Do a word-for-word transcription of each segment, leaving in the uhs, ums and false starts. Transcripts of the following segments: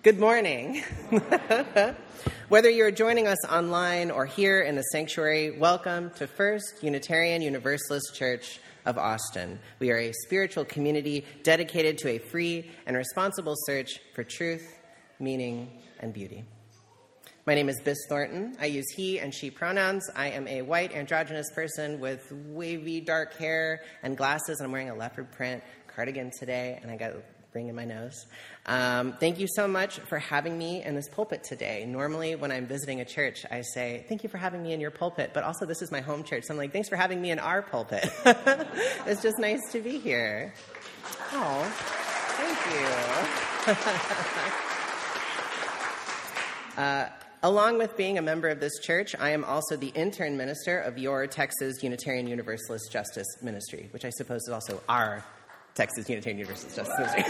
Good morning. Whether you're joining us online or here in the sanctuary, welcome to First Unitarian Universalist Church of Austin. We are a spiritual community dedicated to a free and responsible search for truth, meaning, and beauty. My name is Biss Thornton. I use he and she pronouns. I am a white androgynous person with wavy dark hair and glasses, and I'm wearing a leopard print cardigan today, and I got a ring in my nose. Um, thank you so much for having me in this pulpit today. Normally, when I'm visiting a church, I say, thank you for having me in your pulpit, but also this is my home church, so I'm like, thanks for having me in our pulpit. It's just nice to be here. Oh, thank you. uh, along with being a member of this church, I am also the intern minister of your Texas Unitarian Universalist Justice Ministry, which I suppose is also our Texas Unitarian Universalist Justice Ministry.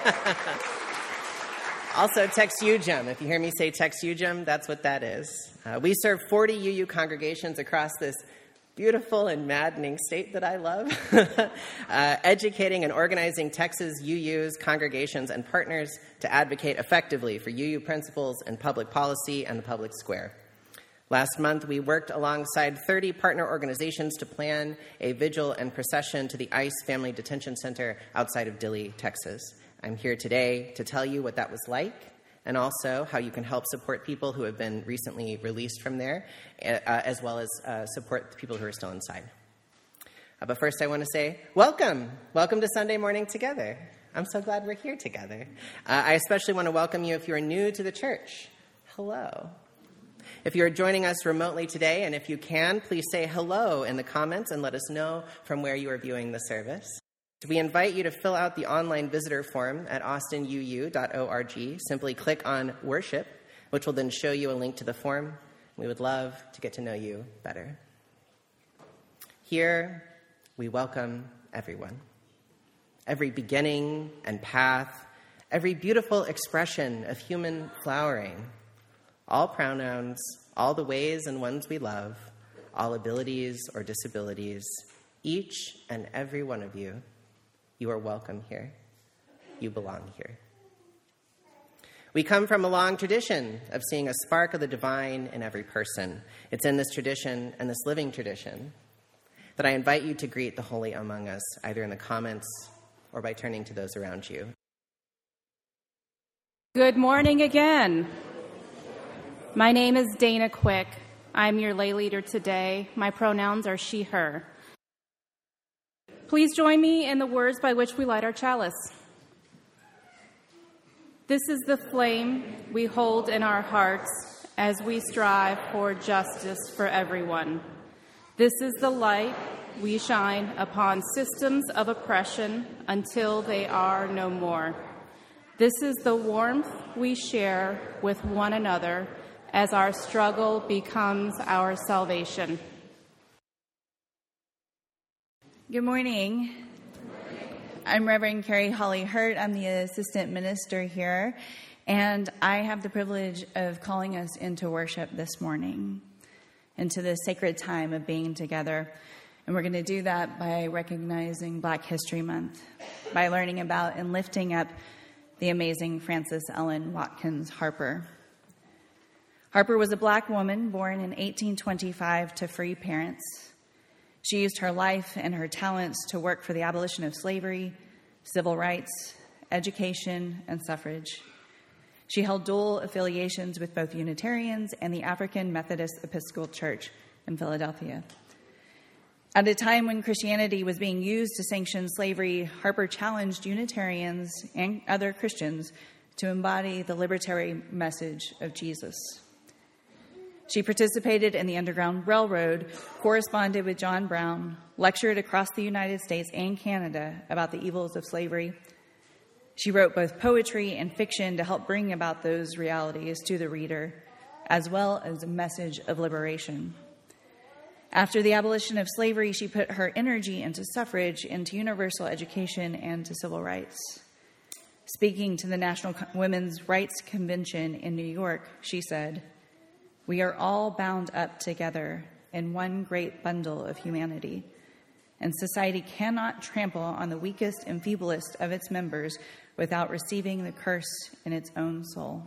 Also, Tex U J U M. If you hear me say Tex U J U M, that's what that is. Uh, we serve forty U U congregations across this beautiful and maddening state that I love, uh, educating and organizing Texas U U's congregations and partners to advocate effectively for U U principles and public policy and the public square. Last month, we worked alongside thirty partner organizations to plan a vigil and procession to the ICE Family Detention Center outside of Dilley, Texas. I'm here today to tell you what that was like and also how you can help support people who have been recently released from there, uh, as well as uh, support the people who are still inside. Uh, but first, I want to say, welcome. Welcome to Sunday Morning Together. I'm so glad we're here together. Uh, I especially want to welcome you if you're new to the church. Hello. If you're joining us remotely today, and if you can, please say hello in the comments and let us know from where you are viewing the service. We invite you to fill out the online visitor form at austin u u dot org. Simply click on Worship, which will then show you a link to the form. We would love to get to know you better. Here, we welcome everyone. Every beginning and path, every beautiful expression of human flowering, all pronouns, all the ways and ones we love, all abilities or disabilities, each and every one of you, you are welcome here. You belong here. We come from a long tradition of seeing a spark of the divine in every person. It's in this tradition and this living tradition that I invite you to greet the holy among us, either in the comments or by turning to those around you. Good morning again. My name is Dana Quick. I'm your lay leader today. My pronouns are she, her. Please join me in the words by which we light our chalice. This is the flame we hold in our hearts as we strive for justice for everyone. This is the light we shine upon systems of oppression until they are no more. This is the warmth we share with one another as our struggle becomes our salvation. Good morning. I'm Reverend Carrie Holly Hurt. I'm the assistant minister here, and I have the privilege of calling us into worship this morning, into this sacred time of being together. And we're going to do that by recognizing Black History Month, by learning about and lifting up the amazing Frances Ellen Watkins Harper. Harper was a Black woman born in eighteen twenty-five to free parents. She used her life and her talents to work for the abolition of slavery, civil rights, education, and suffrage. She held dual affiliations with both Unitarians and the African Methodist Episcopal Church in Philadelphia. At a time when Christianity was being used to sanction slavery, Harper challenged Unitarians and other Christians to embody the libertarian message of Jesus. She participated in the Underground Railroad, corresponded with John Brown, lectured across the United States and Canada about the evils of slavery. She wrote both poetry and fiction to help bring about those realities to the reader, as well as a message of liberation. After the abolition of slavery, she put her energy into suffrage, into universal education, and to civil rights. Speaking to the National Women's Rights Convention in New York, she said, "We are all bound up together in one great bundle of humanity. and society cannot trample on the weakest and feeblest of its members without receiving the curse in its own soul.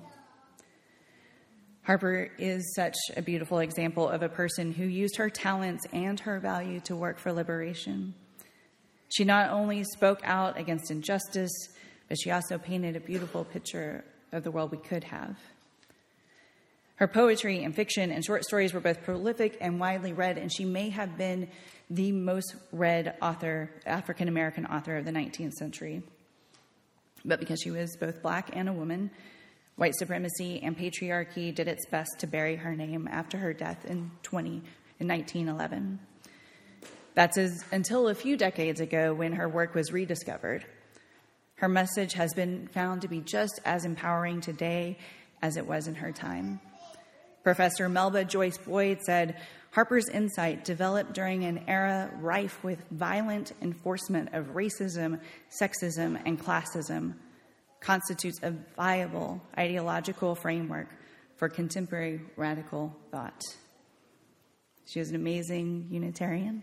Harper is such a beautiful example of a person who used her talents and her value to work for liberation. She not only spoke out against injustice, but she also painted a beautiful picture of the world we could have. Her poetry and fiction and short stories were both prolific and widely read, and she may have been the most read author, African-American author of the nineteenth century. But because she was both Black and a woman, white supremacy and patriarchy did its best to bury her name after her death in, twenty, in nineteen eleven. That's as, until a few decades ago when her work was rediscovered. Her message has been found to be just as empowering today as it was in her time. Professor Melba Joyce Boyd said, Harper's insight, developed during an era rife with violent enforcement of racism, sexism, and classism, constitutes a viable ideological framework for contemporary radical thought. She was an amazing Unitarian.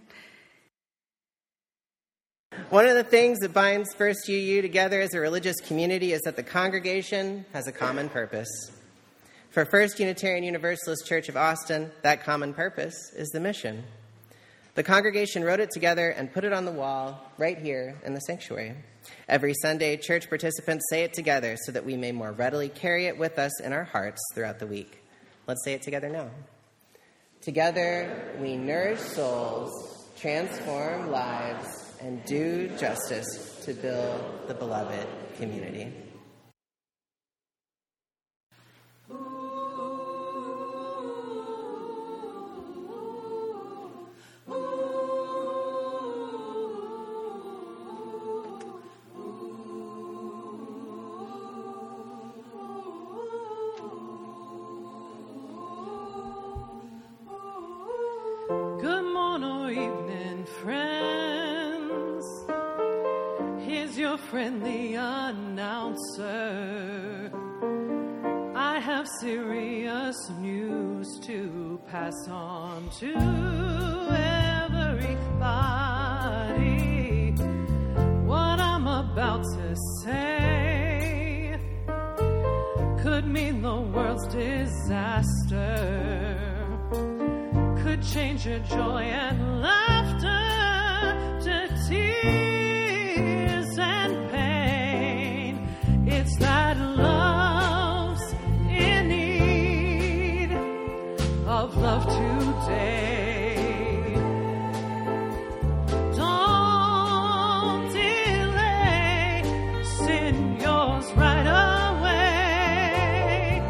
One of the things that binds First U U together as a religious community is that the congregation has a common purpose. For First Unitarian Universalist Church of Austin, that common purpose is the mission. The congregation wrote it together and put it on the wall right here in the sanctuary. Every Sunday, church participants say it together so that we may more readily carry it with us in our hearts throughout the week. Let's say it together now. Together, we nourish souls, transform lives, and do justice to build the beloved community. Friendly announcer, I have serious news to pass on to everybody. What I'm about to say could mean the world's disaster, could change your joy and laughter to tears and pain. It's that love's in need of love today. Don't delay, send yours right away.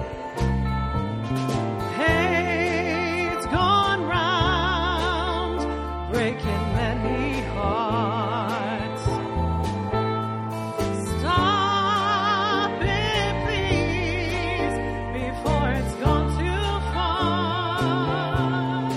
Hate's gone round, breaking many hearts. Stop it, please, before it's gone too far.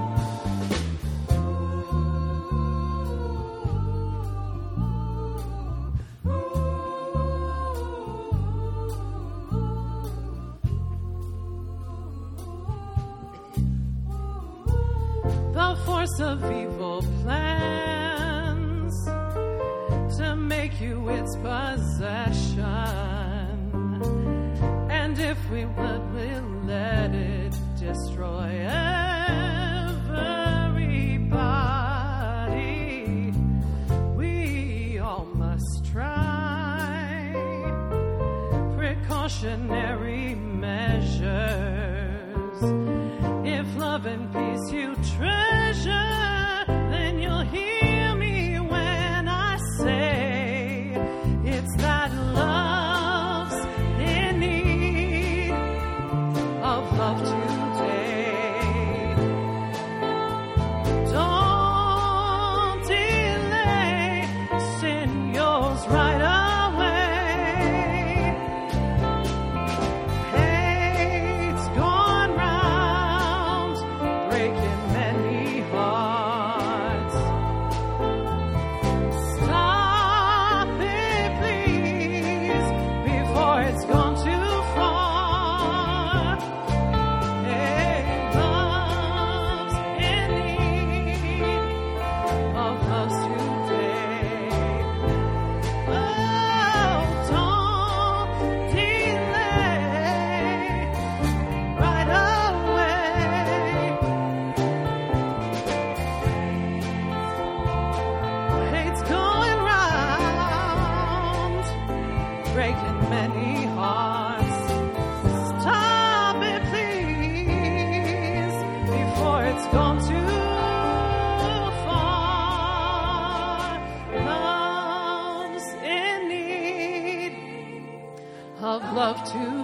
The force of evil plans to make you its possession, and if we would, we'll let it destroy everybody. We all must try precautionary measures. If love and peace you treasure, then you'll hear me when I say it's that love's in need of love today. Don't delay, send yours right away. Hate's gone round, breaking many hearts. Stop it, please, before it's gone too far.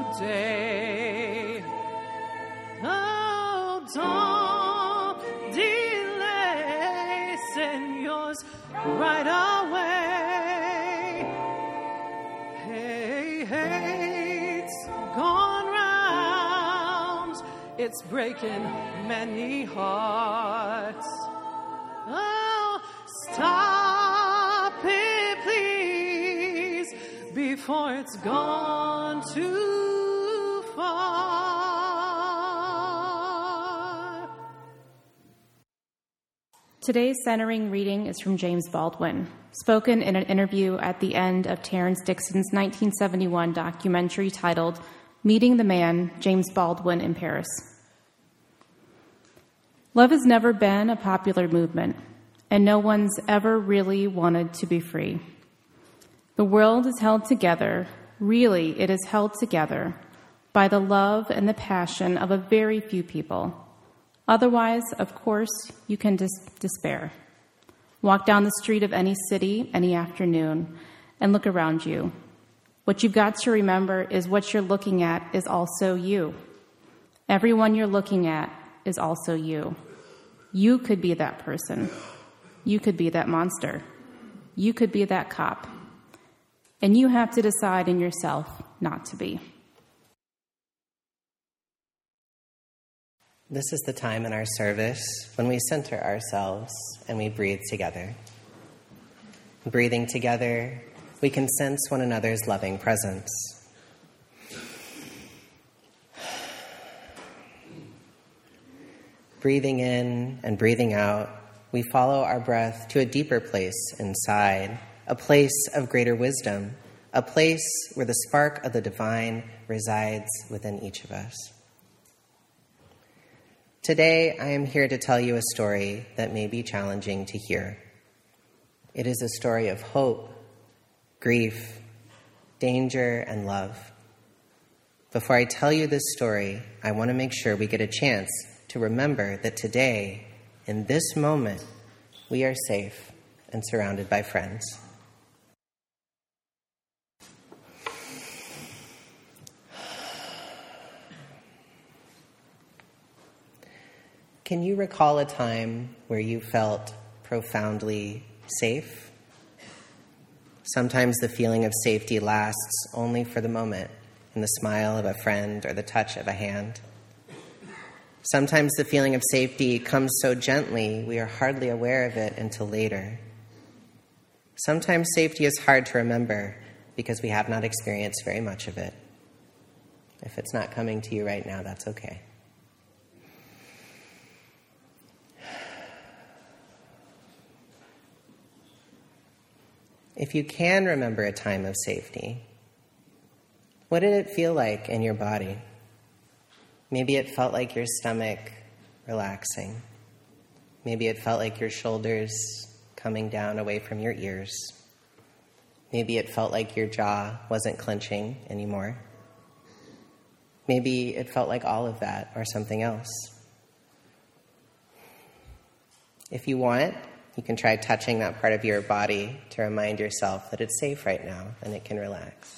today. Oh, don't delay, send yours right away. Hey, hey, it's gone round, it's breaking many hearts. Oh, stop it, please, before it's gone too far. Today's centering reading is from James Baldwin, spoken in an interview at the end of Terrence Dixon's nineteen seventy-one documentary titled Meeting the Man, James Baldwin in Paris. Love has never been a popular movement, and no one's ever really wanted to be free. The world is held together, really it is held together, by the love and the passion of a very few people. Otherwise, of course, you can dis- despair. Walk down the street of any city any afternoon and look around you. What you've got to remember is what you're looking at is also you. Everyone you're looking at is also you. You could be that person. You could be that monster. You could be that cop. And you have to decide in yourself not to be. This is the time in our service when we center ourselves and we breathe together. Breathing together, we can sense one another's loving presence. Breathing in and breathing out, we follow our breath to a deeper place inside, a place of greater wisdom, a place where the spark of the divine resides within each of us. Today, I am here to tell you a story that may be challenging to hear. It is a story of hope, grief, danger, and love. Before I tell you this story, I want to make sure we get a chance to remember that today, in this moment, we are safe and surrounded by friends. Can you recall a time where you felt profoundly safe? Sometimes the feeling of safety lasts only for the moment, in the smile of a friend or the touch of a hand. Sometimes the feeling of safety comes so gently we are hardly aware of it until later. Sometimes safety is hard to remember because we have not experienced very much of it. If it's not coming to you right now, that's okay. If you can remember a time of safety, what did it feel like in your body? Maybe it felt like your stomach relaxing. Maybe it felt like your shoulders coming down away from your ears. Maybe it felt like your jaw wasn't clenching anymore. Maybe it felt like all of that or something else. If you want, you can try touching that part of your body to remind yourself that it's safe right now and it can relax.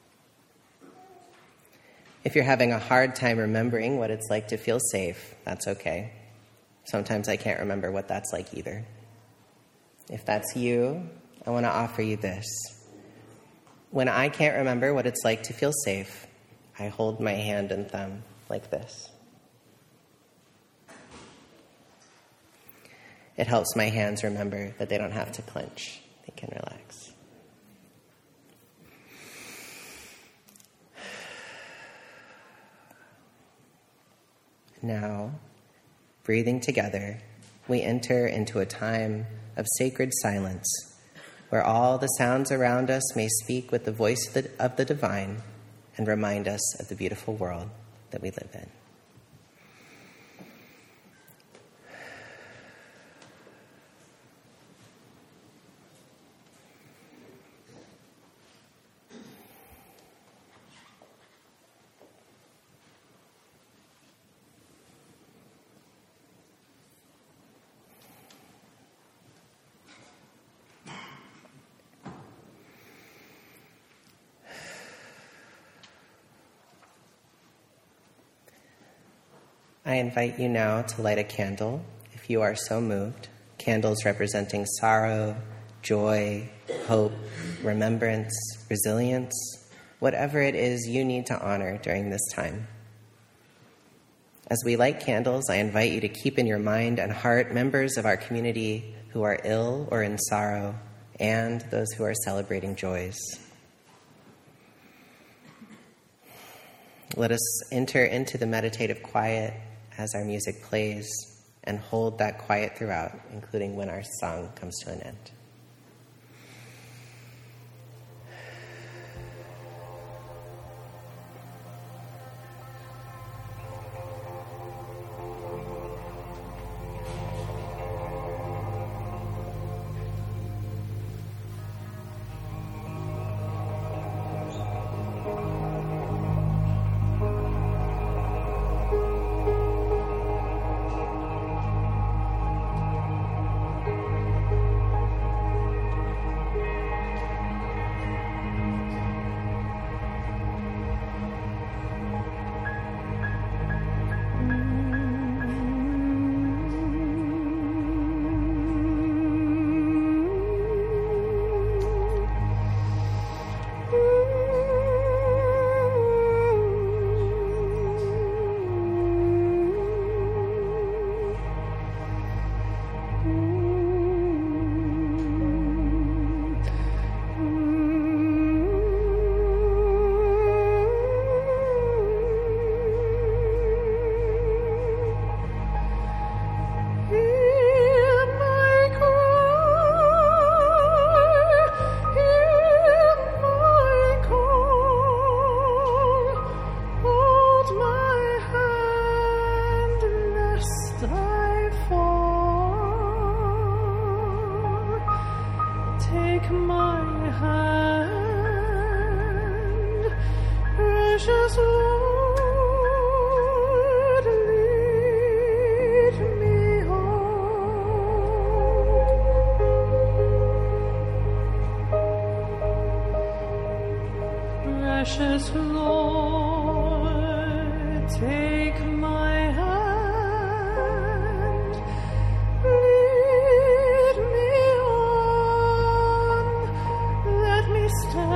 If you're having a hard time remembering what it's like to feel safe, that's okay. Sometimes I can't remember what that's like either. If that's you, I want to offer you this. When I can't remember what it's like to feel safe, I hold my hand and thumb like this. It helps my hands remember that they don't have to clench. They can relax. Now, breathing together, we enter into a time of sacred silence where all the sounds around us may speak with the voice of the, of the divine and remind us of the beautiful world that we live in. I invite you now to light a candle, if you are so moved, candles representing sorrow, joy, hope, remembrance, resilience, whatever it is you need to honor during this time. As we light candles, I invite you to keep in your mind and heart members of our community who are ill or in sorrow, and those who are celebrating joys. Let us enter into the meditative quiet as our music plays and hold that quiet throughout, including when our song comes to an end. Precious Lord, take my hand, lead me on, let me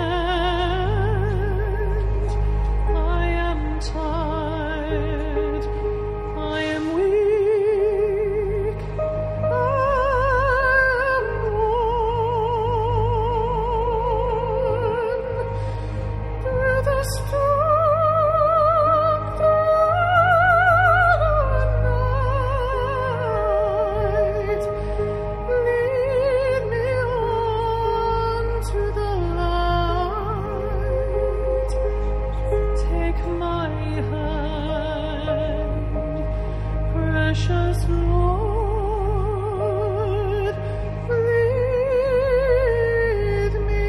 stand. I am tired, I am weak, I am worn. Through the storm, through the night, lead me on to the light. Take my hand, precious Lord, lead me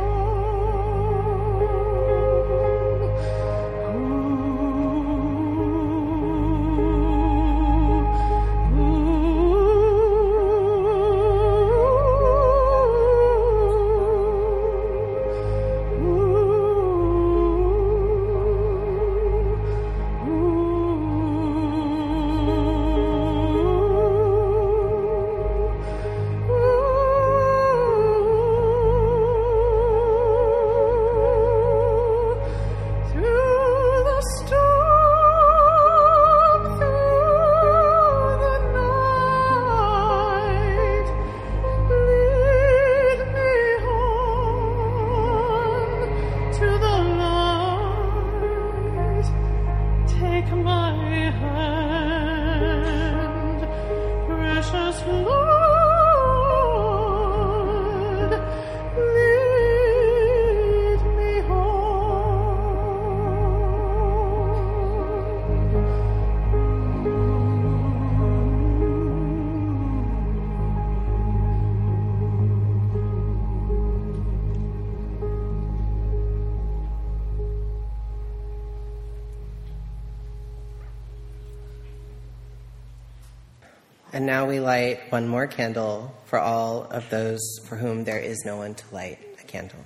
And now we light one more candle for all of those for whom there is no one to light a candle.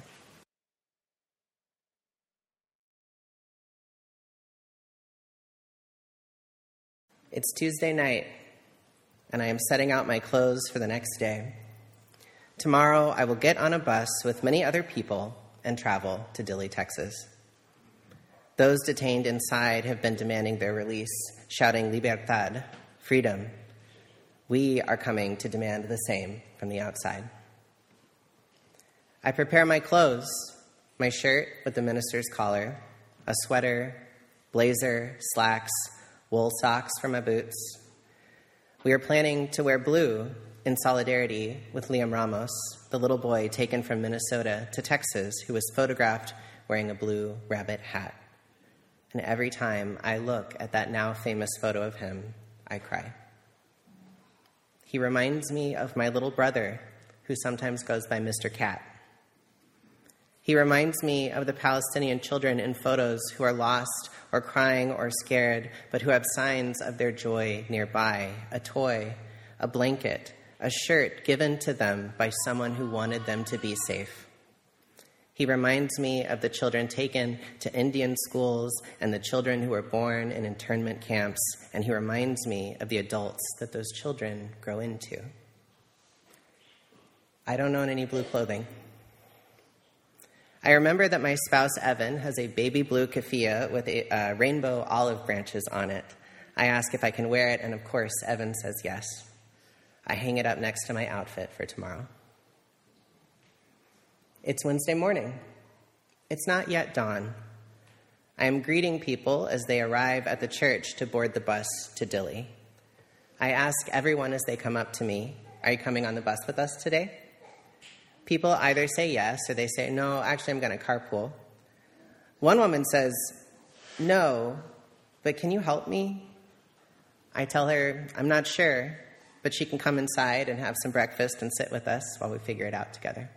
It's Tuesday night, and I am setting out my clothes for the next day. Tomorrow, I will get on a bus with many other people and travel to Dilley, Texas. Those detained inside have been demanding their release, shouting libertad, freedom. We are coming to demand the same from the outside. I prepare my clothes, my shirt with the minister's collar, a sweater, blazer, slacks, wool socks for my boots. We are planning to wear blue in solidarity with Liam Ramos, the little boy taken from Minnesota to Texas who was photographed wearing a blue rabbit hat. And every time I look at that now famous photo of him, I cry. He reminds me of my little brother, who sometimes goes by Mister Cat. He reminds me of the Palestinian children in photos who are lost or crying or scared, but who have signs of their joy nearby, a toy, a blanket, a shirt given to them by someone who wanted them to be safe. He reminds me of the children taken to Indian schools and the children who were born in internment camps, and he reminds me of the adults that those children grow into. I don't own any blue clothing. I remember that my spouse, Evan, has a baby blue keffiyeh with a, uh, rainbow olive branches on it. I ask if I can wear it, and of course, Evan says yes. I hang it up next to my outfit for tomorrow. It's Wednesday morning. It's not yet dawn. I am greeting people as they arrive at the church to board the bus to Dilley. I ask everyone as they come up to me, "Are you coming on the bus with us today?" People either say yes or they say, "No, actually I'm going to carpool." One woman says, "No, but can you help me?" I tell her I'm not sure, but she can come inside and have some breakfast and sit with us while we figure it out together.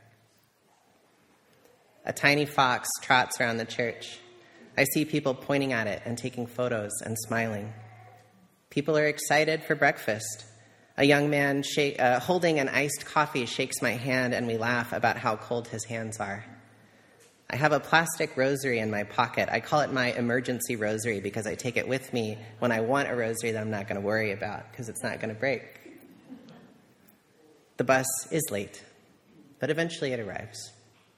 A tiny fox trots around the church. I see people pointing at it and taking photos and smiling. People are excited for breakfast. A young man shake, uh, holding an iced coffee shakes my hand, and we laugh about how cold his hands are. I have a plastic rosary in my pocket. I call it my emergency rosary because I take it with me when I want a rosary that I'm not going to worry about because it's not going to break. The bus is late, but eventually it arrives.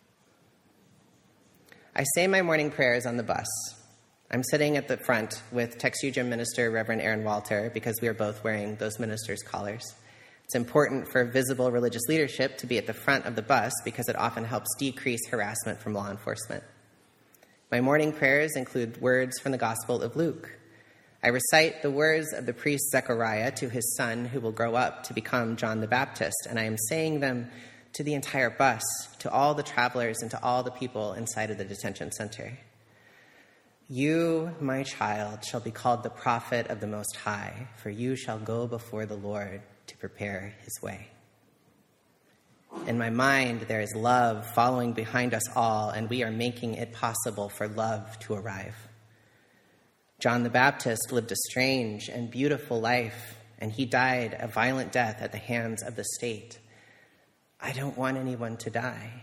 I say my morning prayers on the bus. I'm sitting at the front with TexUGM minister Reverend Aaron Walter because we are both wearing those ministers' collars. It's important for visible religious leadership to be at the front of the bus because it often helps decrease harassment from law enforcement. My morning prayers include words from the Gospel of Luke. I recite the words of the priest Zechariah to his son who will grow up to become John the Baptist, and I am saying them to the entire bus, to all the travelers, and to all the people inside of the detention center. "You, my child, shall be called the prophet of the Most High, for you shall go before the Lord to prepare his way." In my mind, there is love following behind us all, and we are making it possible for love to arrive. John the Baptist lived a strange and beautiful life, and he died a violent death at the hands of the state. I don't want anyone to die.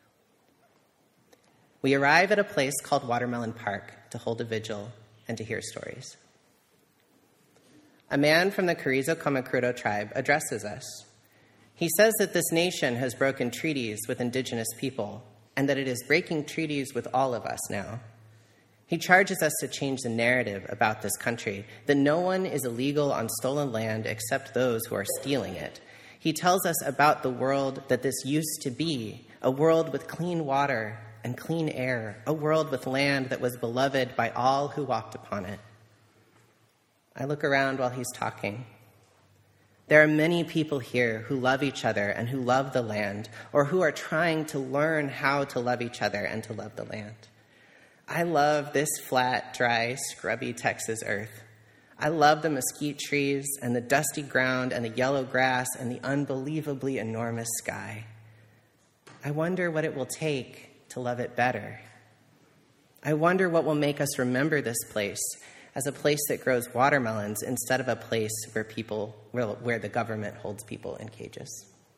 We arrive at a place called Watermelon Park to hold a vigil and to hear stories. A man from the Carrizo Comecrudo tribe addresses us. He says that this nation has broken treaties with indigenous people and that it is breaking treaties with all of us now. He charges us to change the narrative about this country, that no one is illegal on stolen land except those who are stealing it. He tells us about the world that this used to be, a world with clean water and clean air, a world with land that was beloved by all who walked upon it. I look around while he's talking. There are many people here who love each other and who love the land, or who are trying to learn how to love each other and to love the land. I love this flat, dry, scrubby Texas earth. I love the mesquite trees and the dusty ground and the yellow grass and the unbelievably enormous sky. I wonder what it will take to love it better. I wonder what will make us remember this place as a place that grows watermelons instead of a place where people, where the government holds people in cages.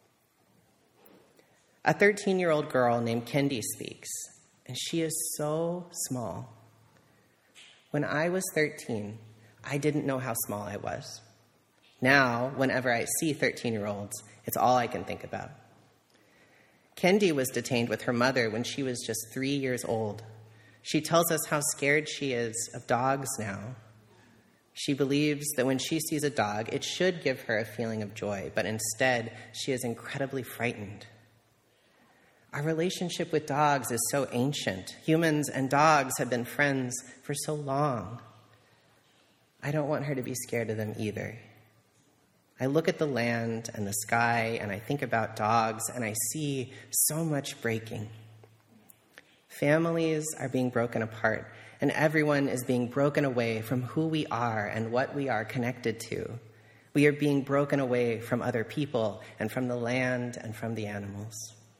A thirteen-year-old girl named Kendi speaks, and she is so small. When I was thirteen, I didn't know how small I was. Now, whenever I see thirteen-year-olds, it's all I can think about. Kendi was detained with her mother when she was just three years old. She tells us how scared she is of dogs now. She believes that when she sees a dog, it should give her a feeling of joy, but instead, she is incredibly frightened. Our relationship with dogs is so ancient. Humans and dogs have been friends for so long. I don't want her to be scared of them either. I look at the land and the sky, and I think about dogs, and I see so much breaking. Families are being broken apart, and everyone is being broken away from who we are and what we are connected to. We are being broken away from other people and from the land and from the animals.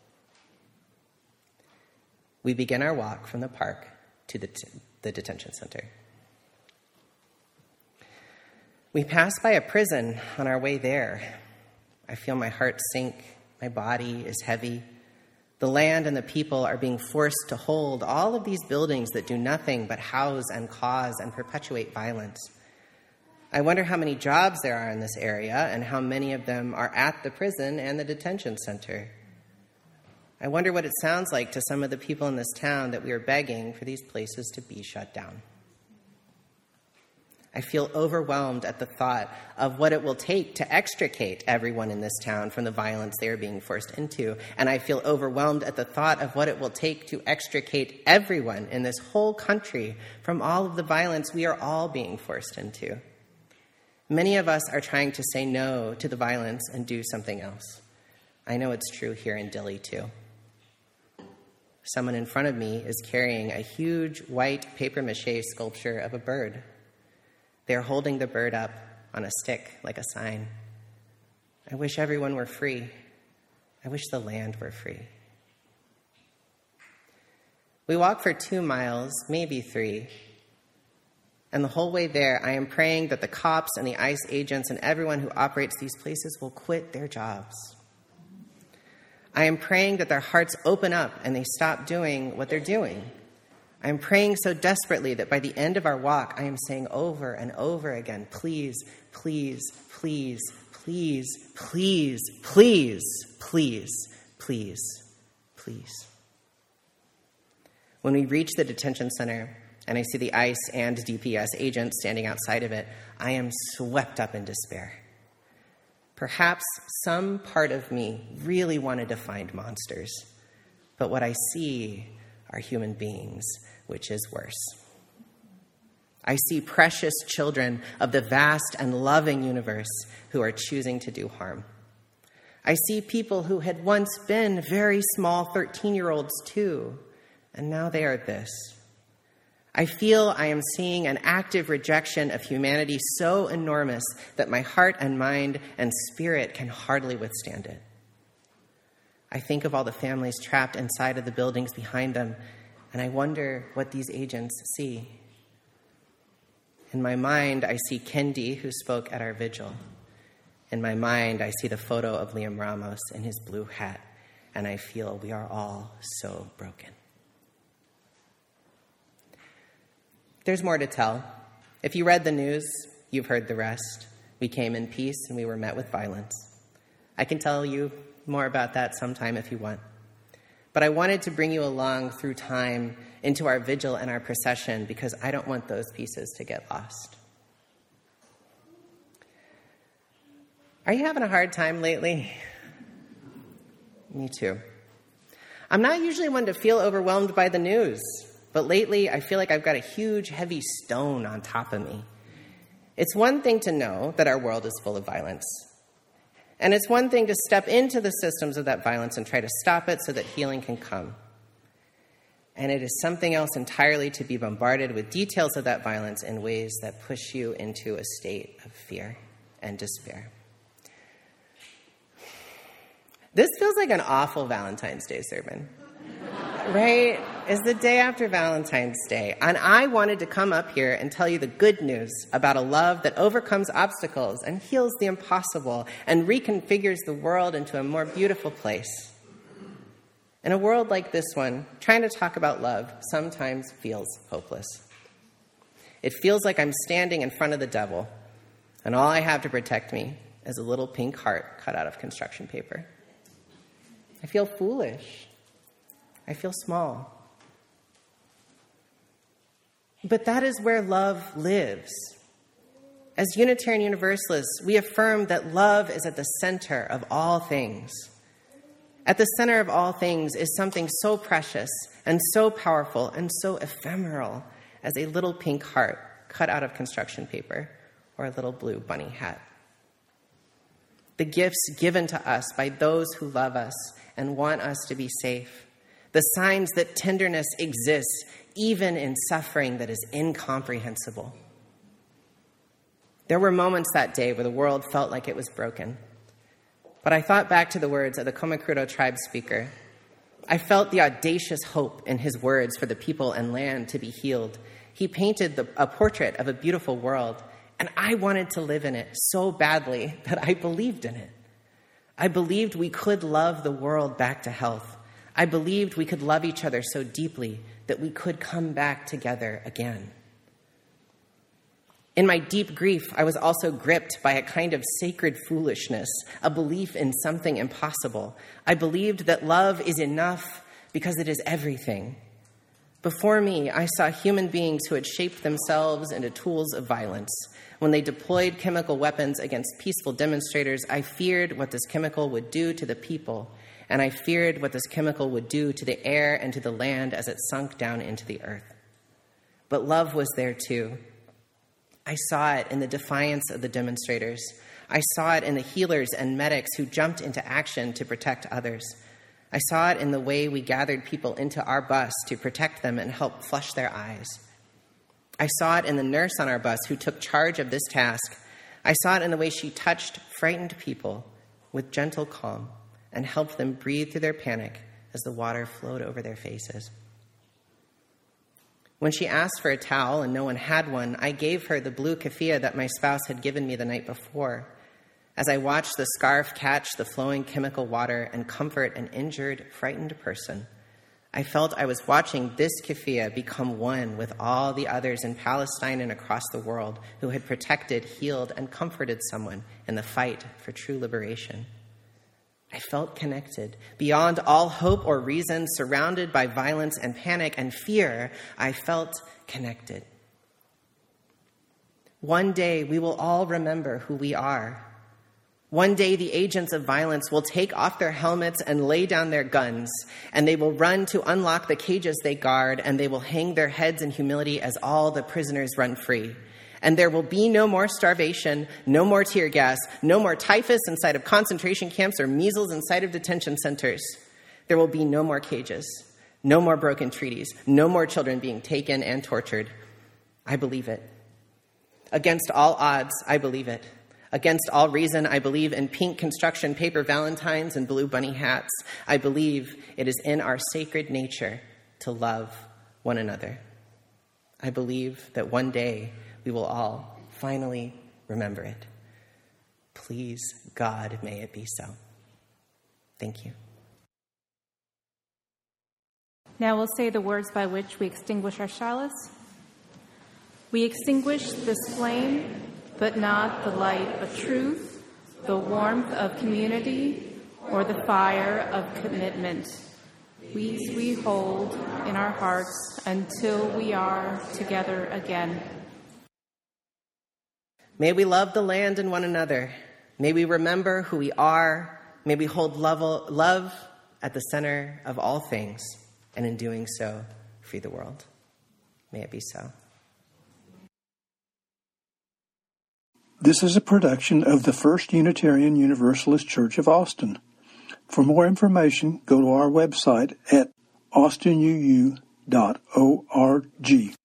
We begin our walk from the park to the, t- the detention center. We pass by a prison on our way there. I feel my heart sink. My body is heavy. The land and the people are being forced to hold all of these buildings that do nothing but house and cause and perpetuate violence. I wonder how many jobs there are in this area and how many of them are at the prison and the detention center. I wonder what it sounds like to some of the people in this town that we are begging for these places to be shut down. I feel overwhelmed at the thought of what it will take to extricate everyone in this town from the violence they are being forced into. And I feel overwhelmed at the thought of what it will take to extricate everyone in this whole country from all of the violence we are all being forced into. Many of us are trying to say no to the violence and do something else. I know it's true here in Dilley, too. Someone in front of me is carrying a huge white papier-mâché sculpture of a bird. They're holding the bird up on a stick like a sign. I wish everyone were free. I wish the land were free. We walk for two miles, maybe three. And the whole way there, I am praying that the cops and the ICE agents and everyone who operates these places will quit their jobs. I am praying that their hearts open up and they stop doing what they're doing. I am praying so desperately that by the end of our walk, I am saying over and over again, please, please, please, please, please, please, please, please, please. When we reach the detention center and I see the ICE and D P S agents standing outside of it, I am swept up in despair. Perhaps some part of me really wanted to find monsters, but what I see are human beings, which is worse. I see precious children of the vast and loving universe who are choosing to do harm. I see people who had once been very small thirteen-year-olds too, and now they are this. I feel I am seeing an active rejection of humanity so enormous that my heart and mind and spirit can hardly withstand it. I think of all the families trapped inside of the buildings behind them, and I wonder what these agents see. In my mind, I see Kendi, who spoke at our vigil. In my mind, I see the photo of Liam Ramos in his blue hat, and I feel we are all so broken. There's more to tell. If you read the news, you've heard the rest. We came in peace and we were met with violence. I can tell you more about that sometime if you want. But I wanted to bring you along through time into our vigil and our procession because I don't want those pieces to get lost. Are you having a hard time lately? Me too. I'm not usually one to feel overwhelmed by the news, but lately I feel like I've got a huge, heavy stone on top of me. It's one thing to know that our world is full of violence. And it's one thing to step into the systems of that violence and try to stop it so that healing can come. And it is something else entirely to be bombarded with details of that violence in ways that push you into a state of fear and despair. This feels like an awful Valentine's Day sermon, right? It's the day after Valentine's Day. And I wanted to come up here and tell you the good news about a love that overcomes obstacles and heals the impossible and reconfigures the world into a more beautiful place. In a world like this one, trying to talk about love sometimes feels hopeless. It feels like I'm standing in front of the devil, and all I have to protect me is a little pink heart cut out of construction paper. I feel foolish. I feel small. But that is where love lives. As Unitarian Universalists, we affirm that love is at the center of all things. At the center of all things is something so precious and so powerful and so ephemeral as a little pink heart cut out of construction paper or a little blue bunny hat. The gifts given to us by those who love us and want us to be safe. The signs that tenderness exists even in suffering that is incomprehensible. There were moments that day where the world felt like it was broken. But I thought back to the words of the Comecrudo tribe speaker. I felt the audacious hope in his words for the people and land to be healed. He painted the, a portrait of a beautiful world, and I wanted to live in it so badly that I believed in it. I believed we could love the world back to health. I believed we could love each other so deeply that we could come back together again. In my deep grief, I was also gripped by a kind of sacred foolishness, a belief in something impossible. I believed that love is enough because it is everything. Before me, I saw human beings who had shaped themselves into tools of violence. When they deployed chemical weapons against peaceful demonstrators, I feared what this chemical would do to the people, and I feared what this chemical would do to the air and to the land as it sunk down into the earth. But love was there too. I saw it in the defiance of the demonstrators. I saw it in the healers and medics who jumped into action to protect others. I saw it in the way we gathered people into our bus to protect them and help flush their eyes. I saw it in the nurse on our bus who took charge of this task. I saw it in the way she touched frightened people with gentle calm and helped them breathe through their panic as the water flowed over their faces. When she asked for a towel and no one had one, I gave her the blue keffiyeh that my spouse had given me the night before. As I watched the scarf catch the flowing chemical water and comfort an injured, frightened person, I felt I was watching this keffiyeh become one with all the others in Palestine and across the world who had protected, healed, and comforted someone in the fight for true liberation. I felt connected. Beyond all hope or reason, surrounded by violence and panic and fear, I felt connected. One day we will all remember who we are. One day the agents of violence will take off their helmets and lay down their guns, and they will run to unlock the cages they guard, and they will hang their heads in humility as all the prisoners run free. And there will be no more starvation, no more tear gas, no more typhus inside of concentration camps or measles inside of detention centers. There will be no more cages, no more broken treaties, no more children being taken and tortured. I believe it. Against all odds, I believe it. Against all reason, I believe in pink construction paper valentines and blue bunny hats. I believe it is in our sacred nature to love one another. I believe that one day we will all finally remember it. Please, God, may it be so. Thank you. Now we'll say the words by which we extinguish our chalice. We extinguish this flame, but not the light of truth, the warmth of community, or the fire of commitment. These we hold in our hearts until we are together again. May we love the land and one another. May we remember who we are. May we hold love, love at the center of all things, and in doing so, free the world. May it be so. This is a production of the First Unitarian Universalist Church of Austin. For more information, go to our website at austin u u dot org.